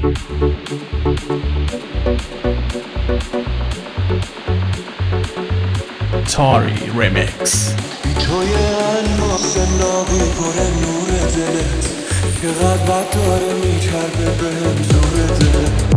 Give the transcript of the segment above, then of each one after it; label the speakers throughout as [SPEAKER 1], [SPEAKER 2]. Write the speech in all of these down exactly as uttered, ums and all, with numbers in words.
[SPEAKER 1] تاری ریمیکس.
[SPEAKER 2] توی الماس نابی پر نور دلت که قلبت داره میچربه بهم زور دلت.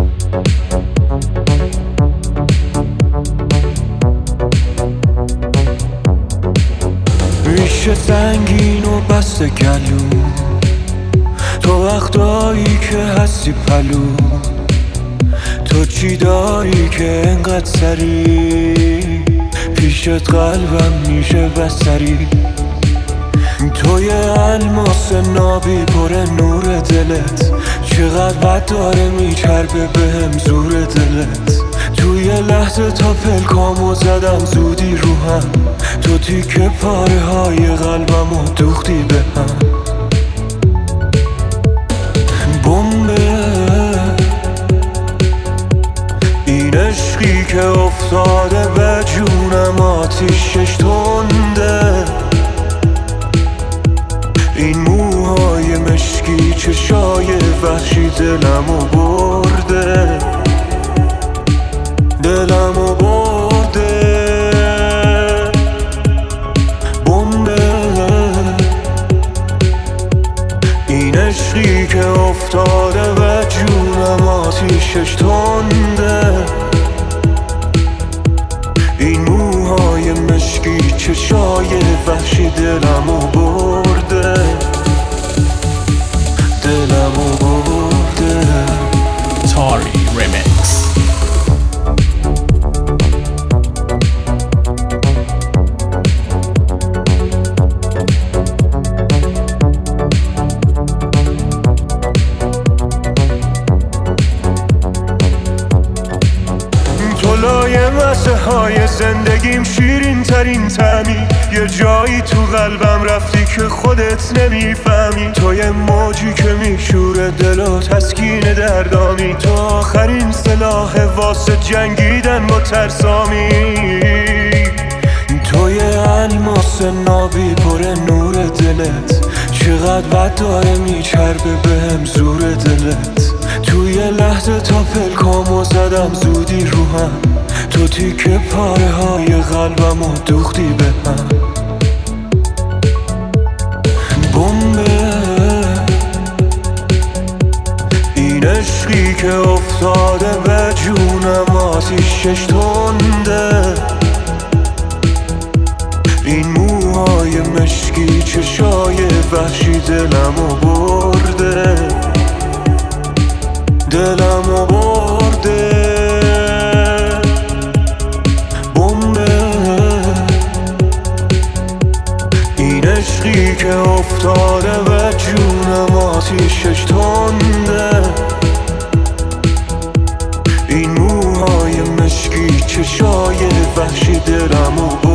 [SPEAKER 2] ریشه سنگین و بسته گلو، تو وقتایی که هستی پلو، تو چی داری که انقدر سری پیشت قلبم میشه بستری. توی الماس نابی پر نور دلت چقدر بد داره میچربه بهم زور دلت. توی لحظه تا پلکامو زدم زودی رو هم، تو تیکه پاره های قلبمو دوختی به هم. بمبه این عشقی که افتاده به جونم آتیشش تنده، این موهای مشکی چشای وحشی دلمو برده، دلمو برده. بمبه این عشقی که افتاده به جونم آتیشش تنده، این موهای مشکی چشای وحشی دلمو برده، دلمو برده.
[SPEAKER 1] تاری ریمیکس.
[SPEAKER 2] مسه های زندگیم شیرین ترین طعمی، یه جایی تو قلبم رفتی که خودت نمیفهمی. تو یه موجی که میشوره دل و تسکین دردامی، تو آخرین سلاح واسه جنگیدن با ترسامی. تو یه الماس نابی پر نور دلت چقدر بد داره میچربه بهم زور دلت. توی لحظه تا پلکامو زدم زودی رو هم، تو تیکه پاره های قلبمو دوختی به هم. بمبه این عشقی که افتاده به جونم آتیشش تنده، این موهای مشکی چشای وحشی دلمو برده، دلمو برده. عشقی که افتاده به جونم آتیشش تنده، این موهای مشکی چشای وحشی دلمو